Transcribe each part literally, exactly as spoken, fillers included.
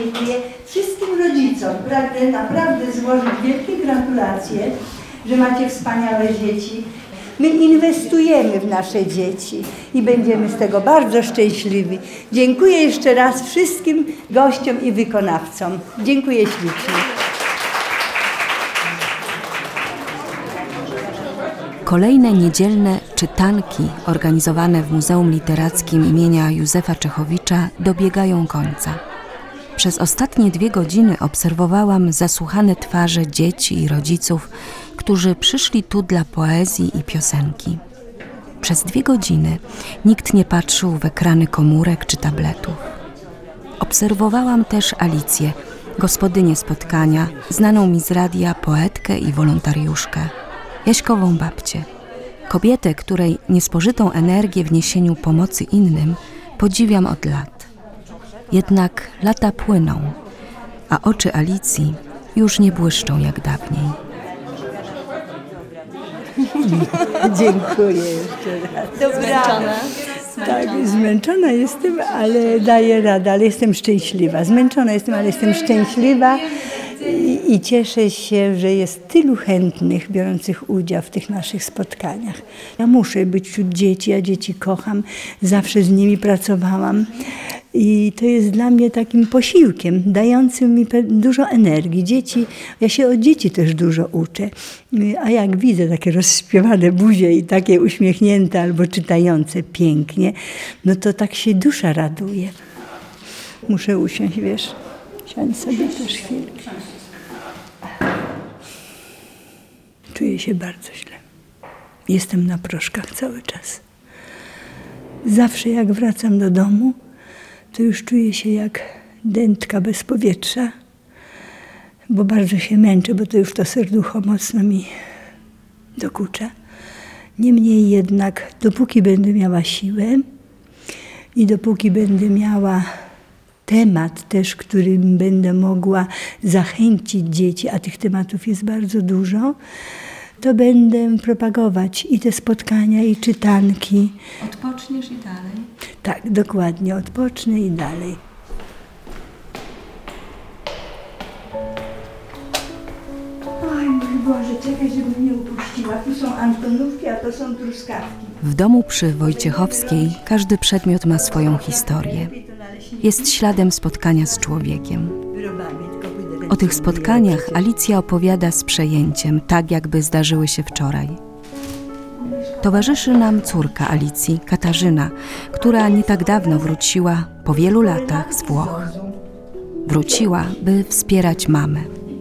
dziękuję wszystkim rodzicom. Pragnę naprawdę złożyć wielkie gratulacje, że macie wspaniałe dzieci. My inwestujemy w nasze dzieci i będziemy z tego bardzo szczęśliwi. Dziękuję jeszcze raz wszystkim gościom i wykonawcom. Dziękuję ślicznie. Kolejne niedzielne czytanki organizowane w Muzeum Literackim imienia Józefa Czechowicza dobiegają końca. Przez ostatnie dwie godziny obserwowałam zasłuchane twarze dzieci i rodziców, którzy przyszli tu dla poezji i piosenki. Przez dwie godziny nikt nie patrzył w ekrany komórek czy tabletów. Obserwowałam też Alicję, gospodynię spotkania, znaną mi z radia poetkę i wolontariuszkę, Jaśkową babcię. Kobietę, której niespożytą energię w niesieniu pomocy innym podziwiam od lat. Jednak lata płyną, a oczy Alicji już nie błyszczą jak dawniej. Dziękuję jeszcze raz. Zmęczona? Tak, zmęczona jestem, ale daję radę, ale jestem szczęśliwa. Zmęczona jestem, ale jestem szczęśliwa i, i cieszę się, że jest tylu chętnych biorących udział w tych naszych spotkaniach. Ja muszę być wśród dzieci, ja dzieci kocham, zawsze z nimi pracowałam. I to jest dla mnie takim posiłkiem, dającym mi dużo energii. Dzieci, ja się od dzieci też dużo uczę. A jak widzę takie rozśpiewane buzie i takie uśmiechnięte albo czytające pięknie, no to tak się dusza raduje. Muszę usiąść, wiesz, siądź sobie też chwilkę. Czuję się bardzo źle. Jestem na proszkach cały czas. Zawsze jak wracam do domu, to już czuję się jak dętka bez powietrza, bo bardzo się męczę, bo to już to serducho mocno mi dokucza. Niemniej jednak, dopóki będę miała siłę i dopóki będę miała temat też, którym będę mogła zachęcić dzieci, a tych tematów jest bardzo dużo, to będę propagować i te spotkania, i czytanki. Odpoczniesz i dalej? Tak, dokładnie. Odpocznę i dalej. Oj, mój Boże, czekaj, żeby mnie upuściła. Tu są Antonówki, a to są truskawki. W domu przy Wojciechowskiej każdy przedmiot ma swoją historię. Jest śladem spotkania z człowiekiem. O tych spotkaniach Alicja opowiada z przejęciem, tak jakby zdarzyły się wczoraj. Towarzyszy nam córka Alicji, Katarzyna, która nie tak dawno wróciła, po wielu latach, z Włoch. Wróciła, by wspierać mamę.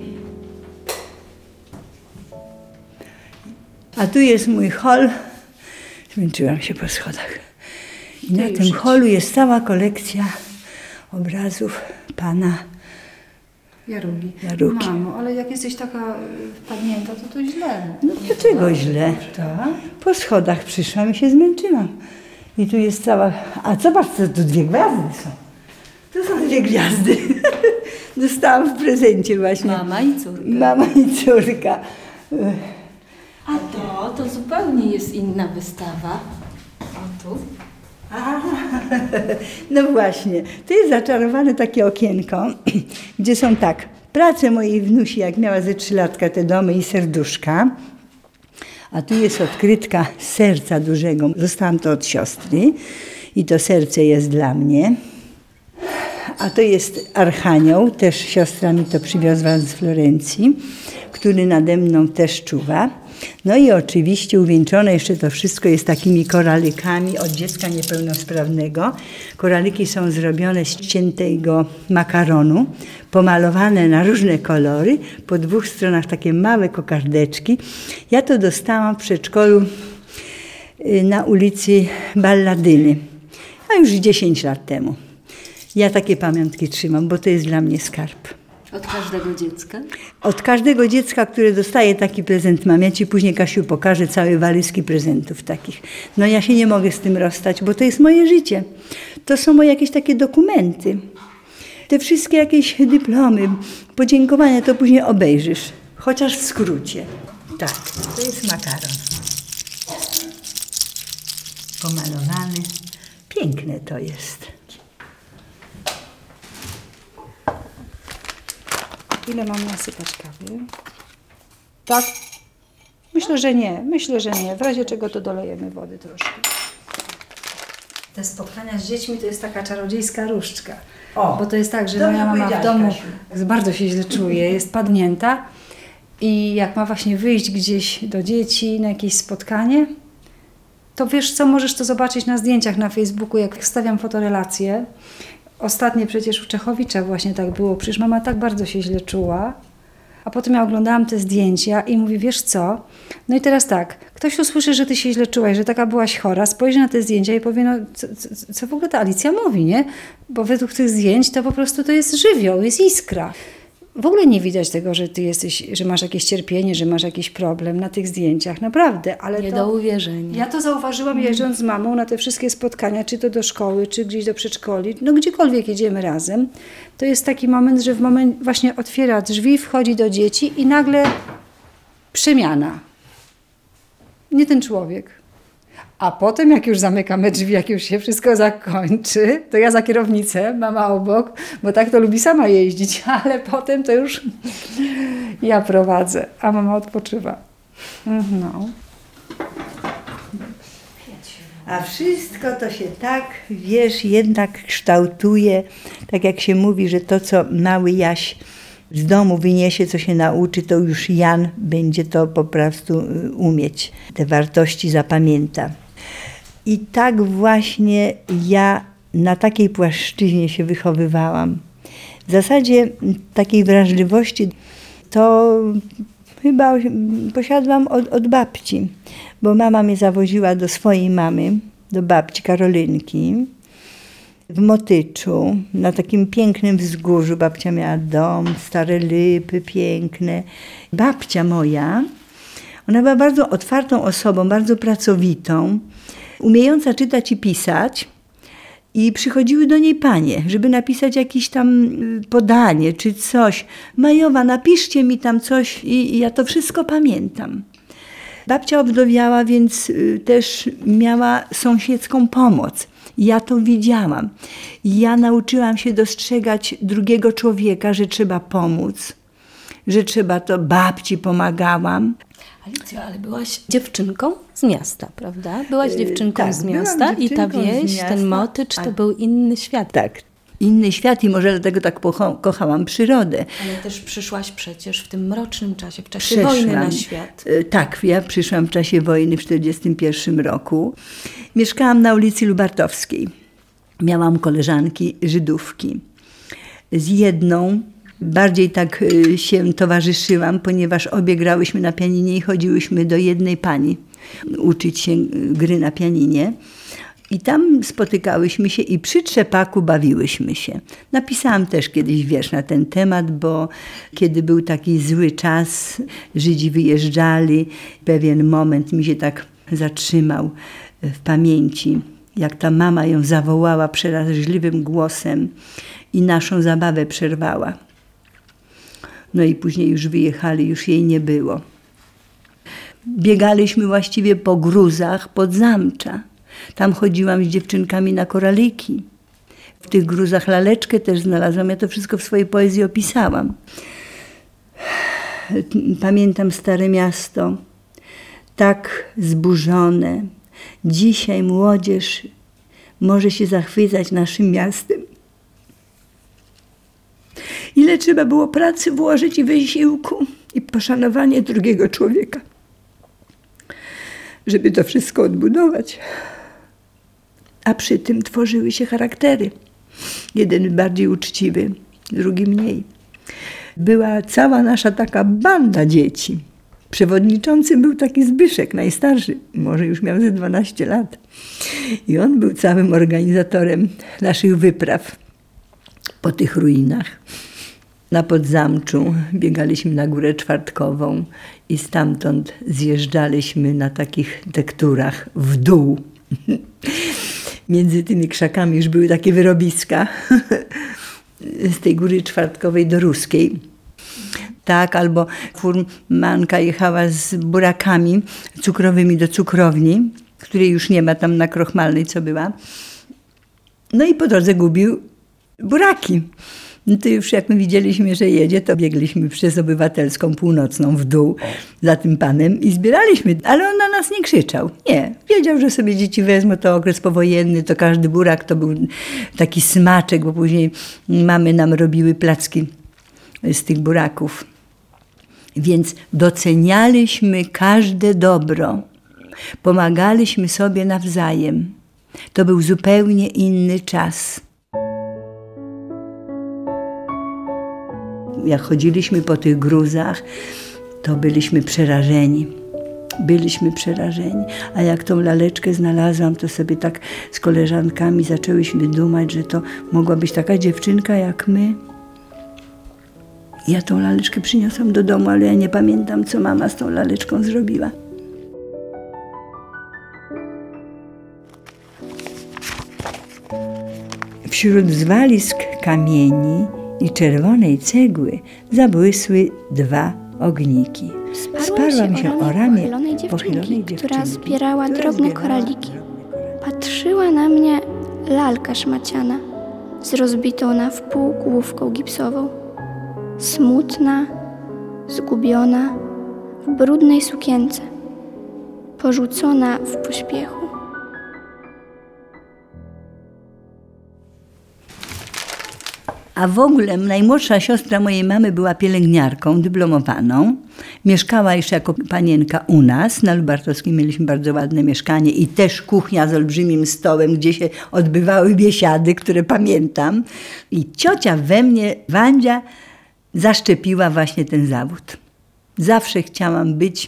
A tu jest mój hol. Zmęczyłam się po schodach. I na tym holu jest cała kolekcja obrazów pana Jarugi. Jarugi. Mamo, ale jak jesteś taka wpadnięta, to to źle. No dlaczego źle? Tak? Po schodach przyszłam i się zmęczyłam. I tu jest cała... A zobacz, co tu dwie gwiazdy są. Tu są dwie gwiazdy. Dostałam w prezencie właśnie. Mama i córka. Mama i córka. A to, to zupełnie jest inna wystawa. O tu. A, no właśnie, to jest zaczarowane takie okienko, gdzie są tak, prace mojej wnusi, jak miała ze trzylatka, te domy i serduszka, a tu jest odkrytka serca dużego. Dostałam to od siostry i to serce jest dla mnie. A to jest Archanioł, też siostra mi to przywiozła z Florencji, który nade mną też czuwa. No i oczywiście uwieńczone jeszcze to wszystko jest takimi koralykami od dziecka niepełnosprawnego. Koraliki są zrobione z ciętego makaronu, pomalowane na różne kolory, po dwóch stronach takie małe kokardeczki. Ja to dostałam w przedszkolu na ulicy Balladyny, a już dziesięć lat temu. Ja takie pamiątki trzymam, bo to jest dla mnie skarb. Od każdego dziecka? Od każdego dziecka, które dostaje taki prezent mam. Ja ci później, Kasiu, pokażę całe walizki prezentów takich. No ja się nie mogę z tym rozstać, bo to jest moje życie. To są moje jakieś takie dokumenty. Te wszystkie jakieś dyplomy, podziękowania, to później obejrzysz. Chociaż w skrócie. Tak, to jest makaron. Pomalowany. Piękne to jest. Ile mam nasypać kawy? Tak? Myślę, że nie. Myślę, że nie. W razie czego to dolejemy wody troszkę. Te spotkania z dziećmi to jest taka czarodziejska różdżka. O, Bo to jest tak, że dobrze moja mama w powiedziałaś, domu Kasiu. bardzo się źle czuje, jest padnięta i jak ma właśnie wyjść gdzieś do dzieci na jakieś spotkanie, to wiesz co, możesz to zobaczyć na zdjęciach na Facebooku, jak wstawiam fotorelacje. Ostatnie przecież u Czechowicza właśnie tak było, przecież mama tak bardzo się źle czuła. A potem ja oglądałam te zdjęcia i mówię, wiesz co, no i teraz tak, ktoś usłyszy, że ty się źle czułaś, że taka byłaś chora, spojrzy na te zdjęcia i powie, no co, co, co w ogóle ta Alicja mówi, nie? Bo według tych zdjęć to po prostu to jest żywioł, jest iskra. W ogóle nie widać tego, że ty jesteś, że masz jakieś cierpienie, że masz jakiś problem na tych zdjęciach, naprawdę, ale Nie to... do uwierzenia. Ja to zauważyłam jeżdżąc z mamą na te wszystkie spotkania, czy to do szkoły, czy gdzieś do przedszkoli, no gdziekolwiek jedziemy razem. To jest taki moment, że w moment właśnie otwiera drzwi, wchodzi do dzieci i nagle przemiana. Nie ten człowiek. A potem jak już zamykamy drzwi, jak już się wszystko zakończy, to ja za kierownicę, mama obok, bo tak to lubi sama jeździć, ale potem to już ja prowadzę, a mama odpoczywa. No. A wszystko to się tak, wiesz, jednak kształtuje, tak jak się mówi, że to, co mały Jaś z domu wyniesie, co się nauczy, to już Jan będzie to po prostu umieć. Te wartości zapamięta. I tak właśnie ja na takiej płaszczyźnie się wychowywałam. W zasadzie takiej wrażliwości to chyba posiadłam od, od babci, bo mama mnie zawoziła do swojej mamy, do babci Karolynki w Motyczu, na takim pięknym wzgórzu. Babcia miała dom, stare lipy piękne. Babcia moja, ona była bardzo otwartą osobą, bardzo pracowitą, umiejąca czytać i pisać. I przychodziły do niej panie, żeby napisać jakieś tam podanie czy coś. Majowa, napiszcie mi tam coś i, i ja to wszystko pamiętam. Babcia obdowiała, więc też miała sąsiedzką pomoc. Ja to widziałam. Ja nauczyłam się dostrzegać drugiego człowieka, że trzeba pomóc, że trzeba to, babci pomagałam. Alicjo, ale byłaś dziewczynką z miasta, prawda? Byłaś dziewczynką tak, z byłam miasta i ta dziewczynką z wieś, miasta, ten Motycz a- to był inny świat. Tak, inny świat i może dlatego tak pocho- kochałam przyrodę. Ale też przyszłaś przecież w tym mrocznym czasie, w czasie Przeszłam. wojny na świat. E, Tak, ja przyszłam w czasie wojny w tysiąc dziewięćset czterdziestym pierwszym roku. Mieszkałam na ulicy Lubartowskiej. Miałam koleżanki Żydówki. Z jedną bardziej tak e, się towarzyszyłam, ponieważ obie grałyśmy na pianinie i chodziłyśmy do jednej pani uczyć się gry na pianinie. I tam spotykałyśmy się i przy trzepaku bawiłyśmy się. Napisałam też kiedyś wiersz na ten temat, bo kiedy był taki zły czas, Żydzi wyjeżdżali, pewien moment mi się tak zatrzymał w pamięci, jak ta mama ją zawołała przeraźliwym głosem i naszą zabawę przerwała. No i później już wyjechali, już jej nie było. Biegaliśmy właściwie po gruzach pod Zamcza. Tam chodziłam z dziewczynkami na koraliki. W tych gruzach laleczkę też znalazłam. Ja to wszystko w swojej poezji opisałam. Pamiętam Stare Miasto, tak zburzone. Dzisiaj młodzież może się zachwycać naszym miastem. Ile trzeba było pracy włożyć i wysiłku i poszanowanie drugiego człowieka, żeby to wszystko odbudować. A przy tym tworzyły się charaktery. Jeden bardziej uczciwy, drugi mniej. Była cała nasza taka banda dzieci. Przewodniczącym był taki Zbyszek, najstarszy, może już miał ze dwanaście lat. I on był całym organizatorem naszych wypraw po tych ruinach. Na Podzamczu biegaliśmy na Górę Czwartkową i stamtąd zjeżdżaliśmy na takich tekturach w dół. Między tymi krzakami już były takie wyrobiska z tej Góry Czwartkowej do Ruskiej. Tak, albo furmanka jechała z burakami cukrowymi do cukrowni, której już nie ma tam na Krochmalnej, co była. No i po drodze gubił buraki. No to już jak my widzieliśmy, że jedzie, to biegliśmy przez Obywatelską Północną w dół za tym panem i zbieraliśmy. Ale on na nas nie krzyczał. Nie. Wiedział, że sobie dzieci wezmą, to okres powojenny, to każdy burak to był taki smaczek, bo później mamy nam robiły placki z tych buraków. Więc docenialiśmy każde dobro. Pomagaliśmy sobie nawzajem. To był zupełnie inny czas. Jak chodziliśmy po tych gruzach, to byliśmy przerażeni. Byliśmy przerażeni. A jak tą laleczkę znalazłam, to sobie tak z koleżankami zaczęłyśmy dumać, że to mogła być taka dziewczynka jak my. Ja tą laleczkę przyniosłam do domu, ale ja nie pamiętam, co mama z tą laleczką zrobiła. Wśród zwalisk kamieni i czerwonej cegły zabłysły dwa ogniki. Sparłam się o ramię pochylonej dziewczynki, która zbierała drobne koraliki. Patrzyła na mnie lalka szmaciana z rozbitą na wpół główką gipsową. Smutna, zgubiona, w brudnej sukience, porzucona w pośpiechu. A w ogóle najmłodsza siostra mojej mamy była pielęgniarką dyplomowaną. Mieszkała jeszcze jako panienka u nas. Na Lubartowskiej mieliśmy bardzo ładne mieszkanie i też kuchnia z olbrzymim stołem, gdzie się odbywały biesiady, które pamiętam. I ciocia we mnie, Wandzia, zaszczepiła właśnie ten zawód. Zawsze chciałam być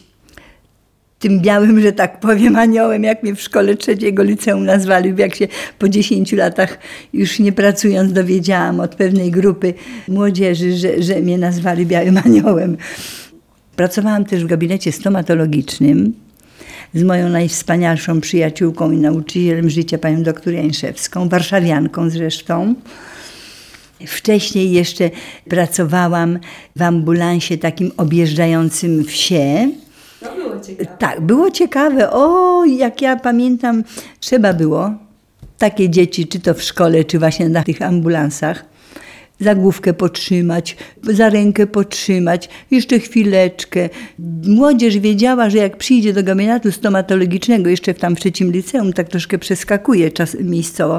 tym białym, że tak powiem, aniołem, jak mnie w szkole trzeciego liceum nazwali, jak się po dziesięciu latach już nie pracując dowiedziałam od pewnej grupy młodzieży, że, że mnie nazwali białym aniołem. Pracowałam też w gabinecie stomatologicznym z moją najwspanialszą przyjaciółką i nauczycielem życia, panią doktor Jańszewską, warszawianką zresztą. Wcześniej jeszcze pracowałam w ambulansie takim objeżdżającym wsie. To było ciekawe. Tak, było ciekawe. O, jak ja pamiętam, trzeba było takie dzieci, czy to w szkole, czy właśnie na tych ambulansach, za główkę potrzymać, za rękę potrzymać, jeszcze chwileczkę. Młodzież wiedziała, że jak przyjdzie do gabinetu stomatologicznego, jeszcze tam w trzecim liceum, tak troszkę przeskakuje czas miejscowo,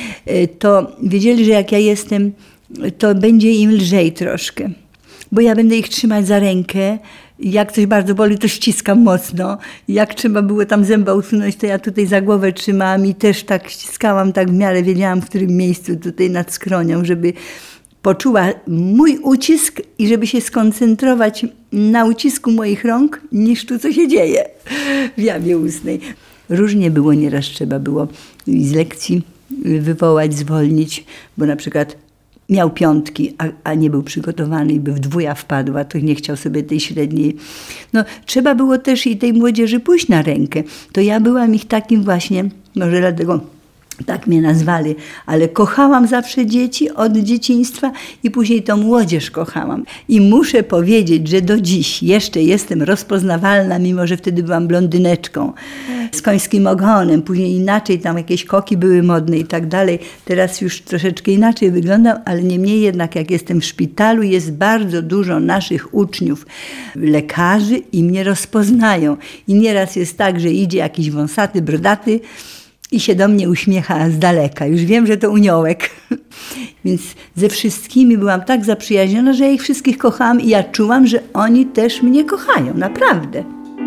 to wiedzieli, że jak ja jestem, to będzie im lżej troszkę, bo ja będę ich trzymać za rękę. Jak coś bardzo boli, to ściskam mocno. Jak trzeba było tam zęba usunąć, to ja tutaj za głowę trzymałam i też tak ściskałam, tak w miarę wiedziałam, w którym miejscu tutaj nad skronią, żeby poczuła mój ucisk i żeby się skoncentrować na ucisku moich rąk, niż tu, co się dzieje w jamie ustnej. Różnie było, nieraz trzeba było z lekcji wywołać, zwolnić, bo na przykład miał piątki, a, a nie był przygotowany i by w dwuja wpadła, to nie chciał sobie tej średniej. No, trzeba było też i tej młodzieży pójść na rękę. To ja byłam ich takim właśnie, może dlatego tak mnie nazwali, ale kochałam zawsze dzieci od dzieciństwa i później tą młodzież kochałam. I muszę powiedzieć, że do dziś jeszcze jestem rozpoznawalna, mimo że wtedy byłam blondyneczką z końskim ogonem. Później inaczej, tam jakieś koki były modne i tak dalej. Teraz już troszeczkę inaczej wyglądam, ale niemniej jednak jak jestem w szpitalu, jest bardzo dużo naszych uczniów, lekarzy i mnie rozpoznają. I nieraz jest tak, że idzie jakiś wąsaty, brodaty, i się do mnie uśmiecha z daleka. Już wiem, że to uniołek. Więc ze wszystkimi byłam tak zaprzyjaźniona, że ja ich wszystkich kochałam i ja czułam, że oni też mnie kochają. Naprawdę.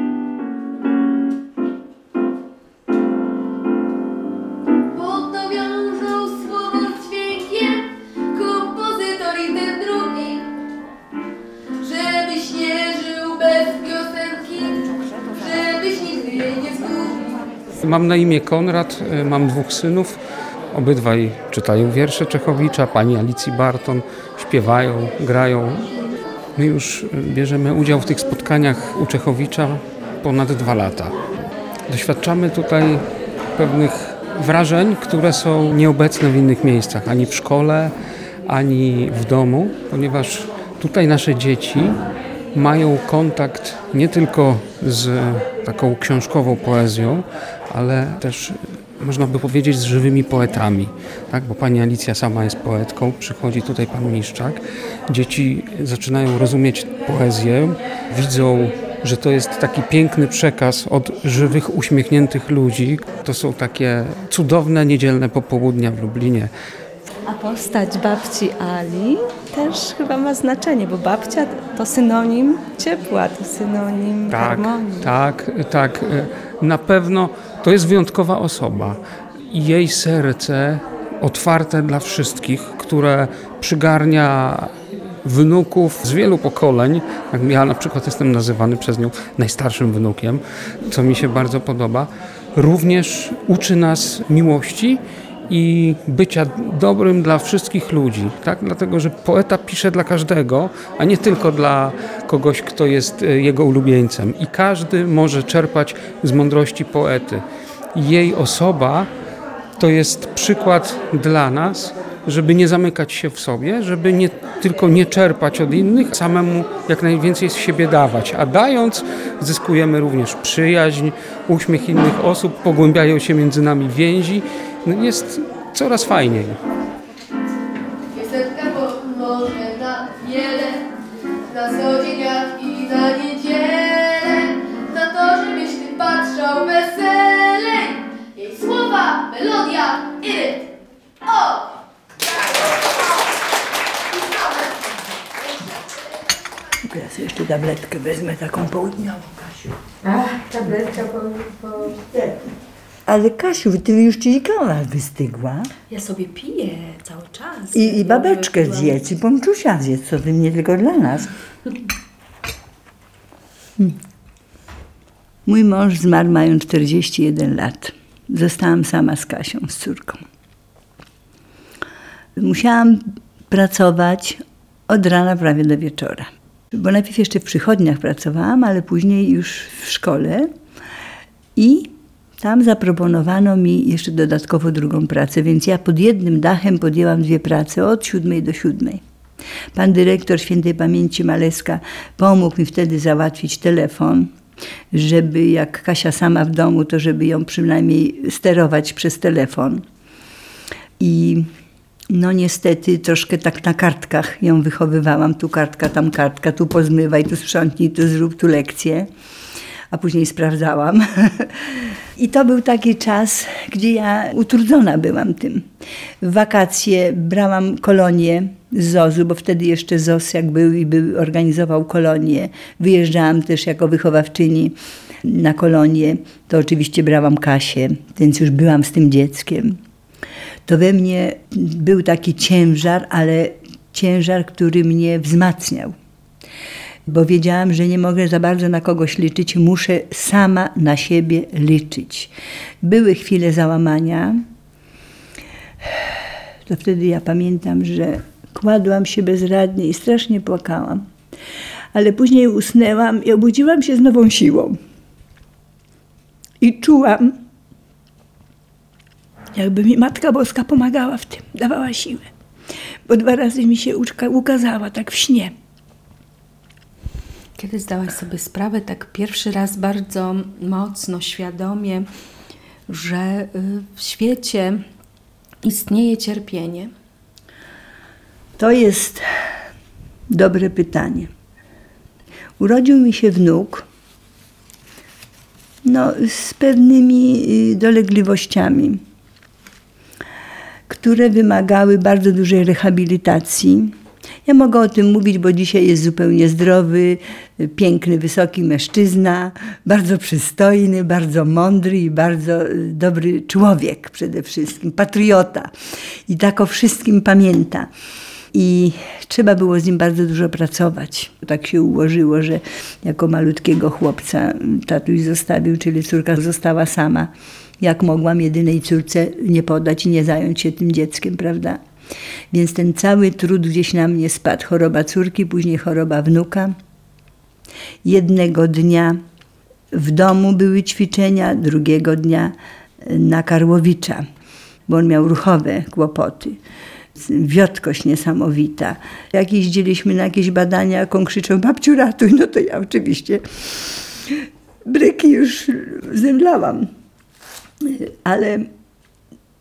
Poto wiążą słowo z dźwiękiem, kompozytor i ten drugi. Żebyś nie żył bez piosenki, żebyś nigdy jej nie zgubił. Mam na imię Konrad, mam dwóch synów. Obydwaj czytają wiersze Czechowicza, pani Alicji Barton, śpiewają, grają. My już bierzemy udział w tych spotkaniach u Czechowicza ponad dwa lata. Doświadczamy tutaj pewnych wrażeń, które są nieobecne w innych miejscach, ani w szkole, ani w domu, ponieważ tutaj nasze dzieci mają kontakt nie tylko z taką książkową poezją, ale też można by powiedzieć, z żywymi poetami, tak? Bo pani Alicja sama jest poetką, przychodzi tutaj pan Miszczak. Dzieci zaczynają rozumieć poezję, widzą, że to jest taki piękny przekaz od żywych, uśmiechniętych ludzi. To są takie cudowne, niedzielne popołudnia w Lublinie. A postać babci Ali też chyba ma znaczenie, bo babcia to synonim ciepła, to synonim tak, harmonii. Tak, tak. Na pewno to jest wyjątkowa osoba. I jej serce otwarte dla wszystkich, które przygarnia wnuków z wielu pokoleń. Ja na przykład jestem nazywany przez nią najstarszym wnukiem, co mi się bardzo podoba. Również uczy nas miłości i bycia dobrym dla wszystkich ludzi, tak? Dlatego, że poeta pisze dla każdego, a nie tylko dla kogoś, kto jest jego ulubieńcem. I każdy może czerpać z mądrości poety. Jej osoba to jest przykład dla nas, żeby nie zamykać się w sobie, żeby nie tylko nie czerpać od innych, samemu jak najwięcej z siebie dawać. A dając, zyskujemy również przyjaźń, uśmiech innych osób, pogłębiają się między nami więzi. Jest coraz fajniej. Piosenka pomoże na wiele, na co dzień i na niedzielę, na to, żebyś ty patrzał weselej. Jej słowa, melodia i rytm. O! Teraz jeszcze tabletkę wezmę, taką południową, Kasiu. Ach, tabletka po... po... Ale Kasiu, ty już ci ikona wystygła. Ja sobie piję cały czas. I, i babeczkę zjedz, i pomczusia zjedz, co ty nie tylko dla nas. Hmm. Mój mąż zmarł mając czterdzieści jeden lat. Zostałam sama z Kasią, z córką. Musiałam pracować od rana prawie do wieczora. Bo najpierw jeszcze w przychodniach pracowałam, ale później już w szkole. I tam zaproponowano mi jeszcze dodatkowo drugą pracę, więc ja pod jednym dachem podjęłam dwie prace od siódmej do siódmej. Pan dyrektor świętej pamięci Maleska pomógł mi wtedy załatwić telefon, żeby jak Kasia sama w domu, to żeby ją przynajmniej sterować przez telefon. I no niestety troszkę tak na kartkach ją wychowywałam. Tu kartka, tam kartka, tu pozmywaj, tu sprzątnij, tu zrób, tu lekcje. A później sprawdzałam. I to był taki czas, gdzie ja utrudzona byłam tym. W wakacje brałam kolonię z zosu, bo wtedy jeszcze Z O S jak był i był, organizował kolonię. Wyjeżdżałam też jako wychowawczyni na kolonię. To oczywiście brałam Kasię, więc już byłam z tym dzieckiem. To we mnie był taki ciężar, ale ciężar, który mnie wzmacniał. Bo wiedziałam, że nie mogę za bardzo na kogoś liczyć, muszę sama na siebie liczyć. Były chwile załamania. To wtedy ja pamiętam, że kładłam się bezradnie i strasznie płakałam. Ale później usnęłam i obudziłam się z nową siłą. I czułam, jakby mi Matka Boska pomagała w tym, dawała siłę. Bo dwa razy mi się ukazała tak w śnie. Kiedy zdałaś sobie sprawę tak pierwszy raz bardzo mocno, świadomie, że w świecie istnieje cierpienie? To jest dobre pytanie. Urodził mi się wnuk, no, z pewnymi dolegliwościami, które wymagały bardzo dużej rehabilitacji. Ja mogę o tym mówić, bo dzisiaj jest zupełnie zdrowy, piękny, wysoki mężczyzna, bardzo przystojny, bardzo mądry i bardzo dobry człowiek przede wszystkim, patriota. I tak o wszystkim pamięta. I trzeba było z nim bardzo dużo pracować. Tak się ułożyło, że jako malutkiego chłopca tatuś zostawił, czyli córka została sama. Jak mogłam jedynej córce nie podać i nie zająć się tym dzieckiem, prawda? Więc ten cały trud gdzieś na mnie spadł. Choroba córki, później choroba wnuka. Jednego dnia w domu były ćwiczenia, drugiego dnia na Karłowicza, bo on miał ruchowe kłopoty. Wiotkość niesamowita. Jak jeździliśmy na jakieś badania, jak on krzyczał, babciu ratuj, no to ja oczywiście bryki już zemdlałam. Ale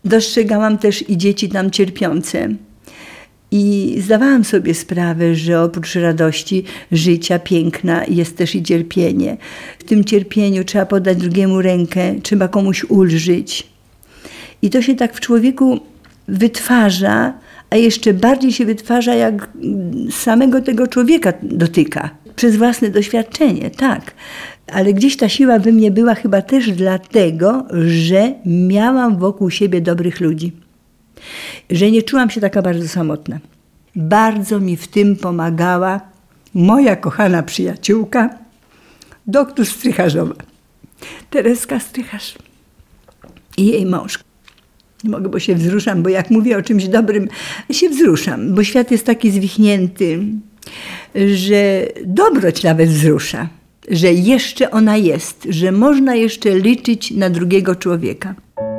Dostrzegałam też i dzieci tam cierpiące. I zdawałam sobie sprawę, że oprócz radości życia, piękna jest też i cierpienie. W tym cierpieniu trzeba podać drugiemu rękę, trzeba komuś ulżyć. I to się tak w człowieku wytwarza, a jeszcze bardziej się wytwarza, jak samego tego człowieka dotyka. Przez własne doświadczenie, tak. Ale gdzieś ta siła we mnie była chyba też dlatego, że miałam wokół siebie dobrych ludzi. Że nie czułam się taka bardzo samotna. Bardzo mi w tym pomagała moja kochana przyjaciółka, doktor Strycharzowa, Tereska Strycharz i jej mąż. Nie mogę, bo się wzruszam, bo jak mówię o czymś dobrym, się wzruszam, bo świat jest taki zwichnięty, że dobroć nawet wzrusza, że jeszcze ona jest, że można jeszcze liczyć na drugiego człowieka.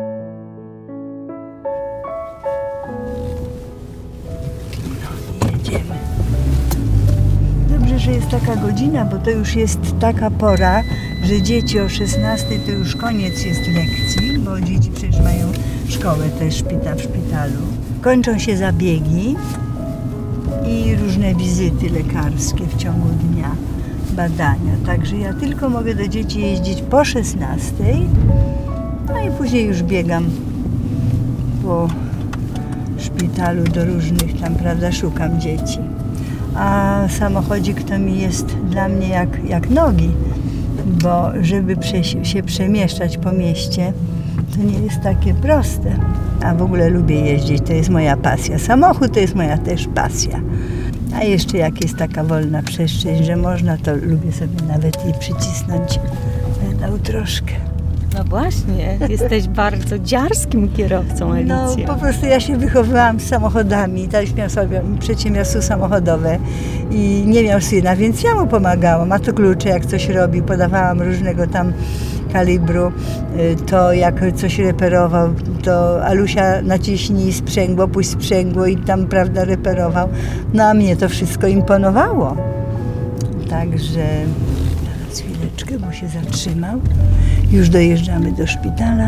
Jedziemy. Dobrze, że jest taka godzina, bo to już jest taka pora, że dzieci o szesnastej to już koniec jest lekcji, bo dzieci przecież mają szkołę też szpita w szpitalu. Kończą się zabiegi i różne wizyty lekarskie w ciągu dnia, badania. Także ja tylko mogę do dzieci jeździć po szesnastej, no i później już biegam po szpitalu do różnych tam, prawda, szukam dzieci. A samochodzik to mi jest dla mnie jak, jak nogi, bo żeby prze, się przemieszczać po mieście, to nie jest takie proste. A w ogóle lubię jeździć, to jest moja pasja. Samochód to jest moja też pasja. A jeszcze jak jest taka wolna przestrzeń, że można, to lubię sobie nawet i przycisnąć pedał troszkę. No właśnie, jesteś bardzo dziarskim kierowcą, Alicja. No po prostu ja się wychowywałam z samochodami, też miał sobie przedsiębiorstwo samochodowe i nie miał syna, więc ja mu pomagałam, a to klucze jak coś robił, podawałam różnego tam kalibru, to jak coś reperował, to Alusia naciśnij sprzęgło, puść sprzęgło i tam, prawda, reperował. No a mnie to wszystko imponowało. Także teraz chwileczkę, bo się zatrzymał. Już dojeżdżamy do szpitala.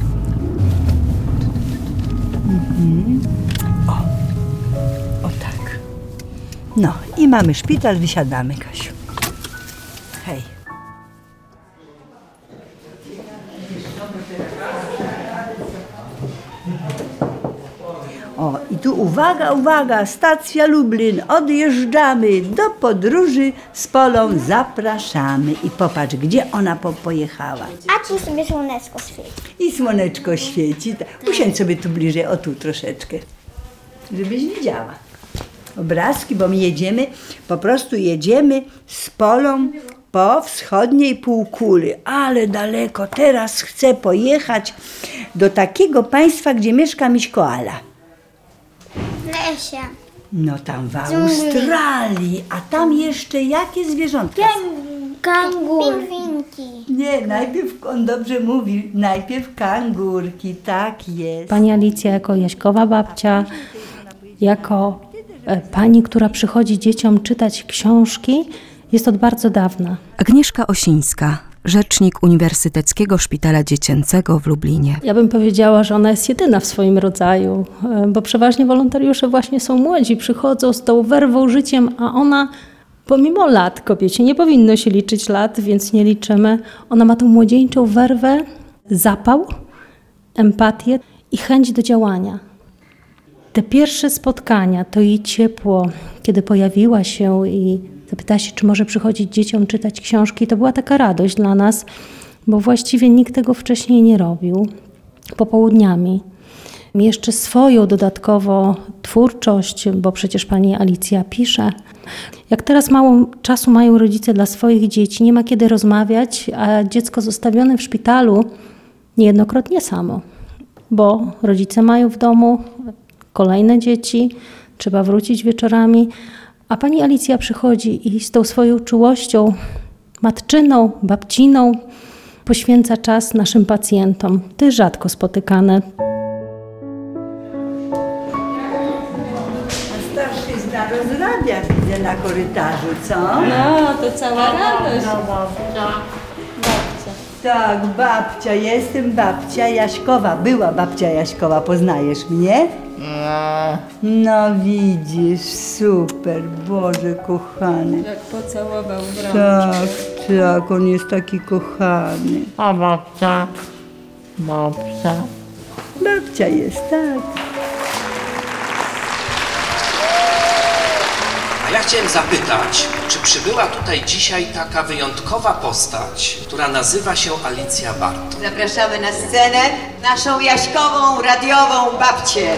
Mhm. O, o tak. No i mamy szpital, wysiadamy, Kasiu. Hej. O, i tu uwaga, uwaga, stacja Lublin, odjeżdżamy do podróży z Polą, zapraszamy. I popatrz, gdzie ona po pojechała. A tu sobie słoneczko świeci. I słoneczko świeci. Usiądź sobie tu bliżej, o tu troszeczkę, żebyś widziała obrazki, bo my jedziemy, po prostu jedziemy z Polą po wschodniej półkuli, ale daleko. Teraz chcę pojechać do takiego państwa, gdzie mieszka miś koala. W lesie. No tam w Australii, a tam jeszcze jakie zwierzątka? Kangur. Pingwinki. Nie, najpierw, on dobrze mówi, najpierw kangurki, tak jest. Pani Alicja jako Jaśkowa babcia, jako e, pani, która przychodzi dzieciom czytać książki, jest od bardzo dawna. Agnieszka Osińska, rzecznik Uniwersyteckiego Szpitala Dziecięcego w Lublinie. Ja bym powiedziała, że ona jest jedyna w swoim rodzaju, bo przeważnie wolontariusze właśnie są młodzi, przychodzą z tą werwą życiem, a ona pomimo lat, kobiecie nie powinno się liczyć lat, więc nie liczymy, ona ma tą młodzieńczą werwę, zapał, empatię i chęć do działania. Te pierwsze spotkania, to jej ciepło, kiedy pojawiła się i zapytała się, czy może przychodzić dzieciom czytać książki. To była taka radość dla nas, bo właściwie nikt tego wcześniej nie robił. Popołudniami. Jeszcze swoją dodatkowo twórczość, bo przecież pani Alicja pisze. Jak teraz mało czasu mają rodzice dla swoich dzieci, nie ma kiedy rozmawiać, a dziecko zostawione w szpitalu niejednokrotnie samo, bo rodzice mają w domu kolejne dzieci, trzeba wrócić wieczorami, a pani Alicja przychodzi i z tą swoją czułością matczyną, babciną poświęca czas naszym pacjentom. To jest rzadko spotykane. A starszyzna rozrabia, widzę na korytarzu, co? No, to cała radość. No, no, Babcia. to Tak, babcia, jestem babcia Jaśkowa. Była babcia Jaśkowa, poznajesz mnie? No. No widzisz, super, Boże kochany. Jak pocałował w rączkę. Tak, tak, on jest taki kochany. A babcia? Babcia? Babcia jest, tak. A ja chciałem zapytać, czy przybyła tutaj dzisiaj taka wyjątkowa postać, która nazywa się Alicja Barton? Zapraszamy na scenę naszą Jaśkową, radiową babcię.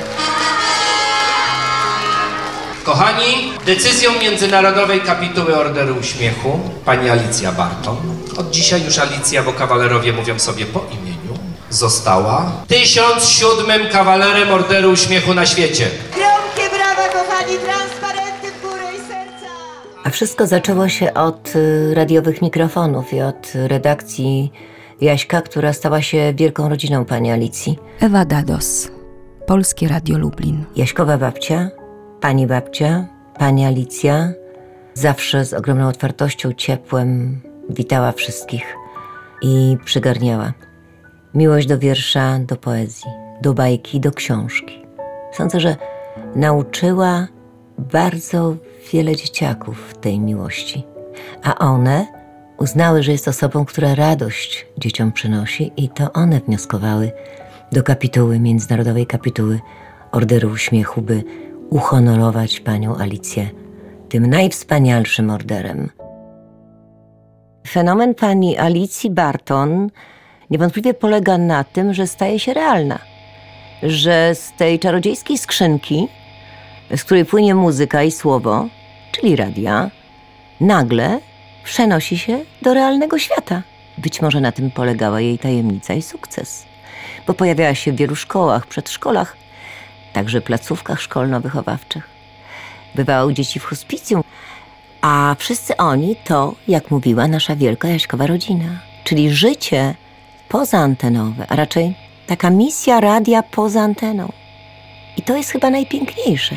Kochani, decyzją Międzynarodowej Kapituły Orderu Uśmiechu, pani Alicja Barton, od dzisiaj już Alicja, bo kawalerowie mówią sobie po imieniu, została tysiąc siódmym kawalerem Orderu Uśmiechu na świecie. Gromkie brawa, kochani, transparenty w górę i serca. A wszystko zaczęło się od y, radiowych mikrofonów i od redakcji Jaśka, która stała się wielką rodziną pani Alicji. Ewa Dados, Polskie Radio Lublin. Jaśkowa babcia, pani babcia, pani Alicja zawsze z ogromną otwartością, ciepłem witała wszystkich i przygarniała. Miłość do wiersza, do poezji, do bajki, do książki. Sądzę, że nauczyła bardzo wiele dzieciaków tej miłości, a one uznały, że jest osobą, która radość dzieciom przynosi i to one wnioskowały do kapituły, Międzynarodowej Kapituły Orderu Uśmiechu, by uhonorować panią Alicję tym najwspanialszym orderem. Fenomen pani Alicji Barton niewątpliwie polega na tym, że staje się realna, że z tej czarodziejskiej skrzynki, z której płynie muzyka i słowo, czyli radia, nagle przenosi się do realnego świata. Być może na tym polegała jej tajemnica i sukces, bo pojawiała się w wielu szkołach, przedszkolach, także placówkach szkolno-wychowawczych. Bywała u dzieci w hospicjum, a wszyscy oni to, jak mówiła nasza wielka Jaśkowa rodzina, czyli życie pozaantenowe, a raczej taka misja radia poza anteną. I to jest chyba najpiękniejsze.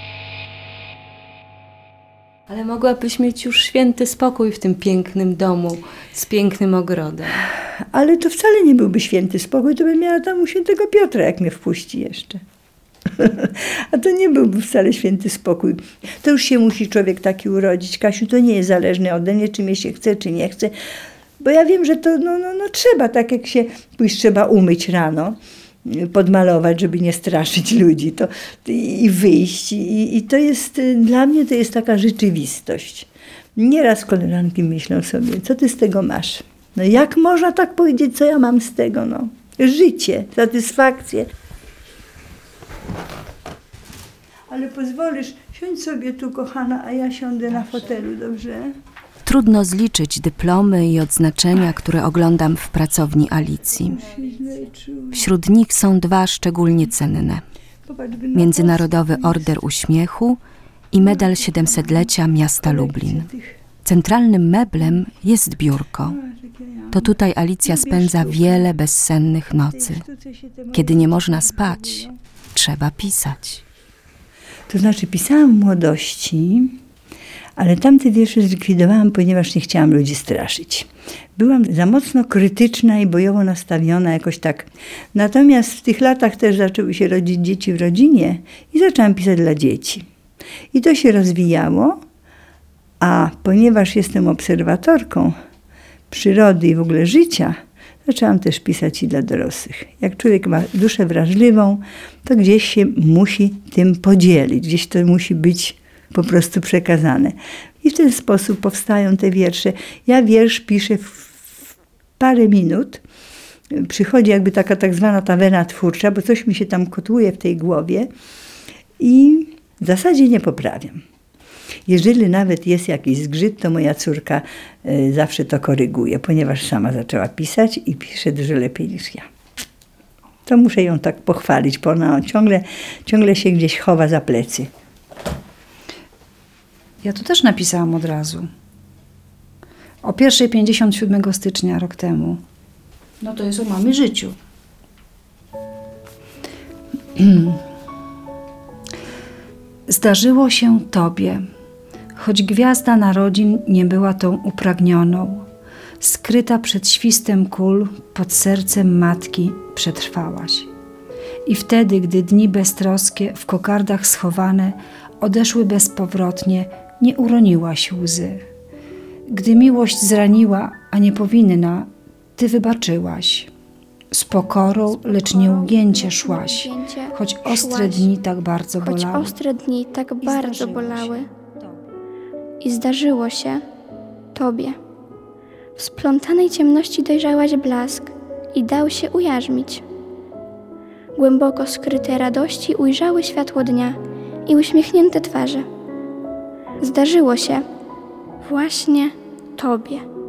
Ale mogłabyś mieć już święty spokój w tym pięknym domu z pięknym ogrodem. Ale to wcale nie byłby święty spokój, to bym miała tam u świętego Piotra, jak mnie wpuści jeszcze. A to nie byłby wcale święty spokój. To już się musi człowiek taki urodzić. Kasiu, to nie jest zależne ode mnie, czy mnie się chce, czy nie chce. Bo ja wiem, że to no, no, no trzeba, tak jak się pójść trzeba umyć rano, podmalować, żeby nie straszyć ludzi to, i wyjść. I, I to jest, dla mnie to jest taka rzeczywistość. Nieraz koleżanki myślą sobie, co ty z tego masz? No jak można tak powiedzieć, co ja mam z tego? No, życie, satysfakcję. Ale pozwolisz, siądź sobie tu, kochana, a ja siądę na fotelu, dobrze? Trudno zliczyć dyplomy i odznaczenia, które oglądam w pracowni Alicji. Wśród nich są dwa szczególnie cenne. Międzynarodowy Order Uśmiechu i medal siedemsetlecia miasta Lublin. Centralnym meblem jest biurko. To tutaj Alicja spędza wiele bezsennych nocy. Kiedy nie można spać, trzeba pisać. To znaczy pisałam w młodości, ale tamte wiersze zlikwidowałam, ponieważ nie chciałam ludzi straszyć. Byłam za mocno krytyczna i bojowo nastawiona jakoś tak. Natomiast w tych latach też zaczęły się rodzić dzieci w rodzinie i zaczęłam pisać dla dzieci. I to się rozwijało, a ponieważ jestem obserwatorką przyrody i w ogóle życia, zaczęłam też pisać i dla dorosłych. Jak człowiek ma duszę wrażliwą, to gdzieś się musi tym podzielić, gdzieś to musi być po prostu przekazane. I w ten sposób powstają te wiersze. Ja wiersz piszę w parę minut. Przychodzi jakby taka tak zwana ta wena twórcza, bo coś mi się tam kotłuje w tej głowie i w zasadzie nie poprawiam. Jeżeli nawet jest jakiś zgrzyt, to moja córka y, zawsze to koryguje, ponieważ sama zaczęła pisać i pisze dużo lepiej niż ja. To muszę ją tak pochwalić, bo ona ciągle, ciągle się gdzieś chowa za plecy. Ja tu też napisałam od razu. O pierwszej pięćdziesiątego siódmego stycznia, rok temu. No to jest o mamy życiu. Zdarzyło się Tobie, choć gwiazda narodzin nie była tą upragnioną. skryta przed świstem kul, pod sercem matki przetrwałaś. I wtedy, gdy dni beztroskie, w kokardach schowane, odeszły bezpowrotnie, nie uroniłaś łzy. Gdy miłość zraniła, a nie powinna, ty wybaczyłaś. Z pokorą, lecz nieugięcie szłaś, choć ostre dni tak bardzo Choć bolały. ostre dni tak bardzo bolały. I zdarzyło się Tobie. W splątanej ciemności dojrzałaś blask i dał się ujarzmić. Głęboko skryte radości ujrzały światło dnia i uśmiechnięte twarze. Zdarzyło się właśnie Tobie.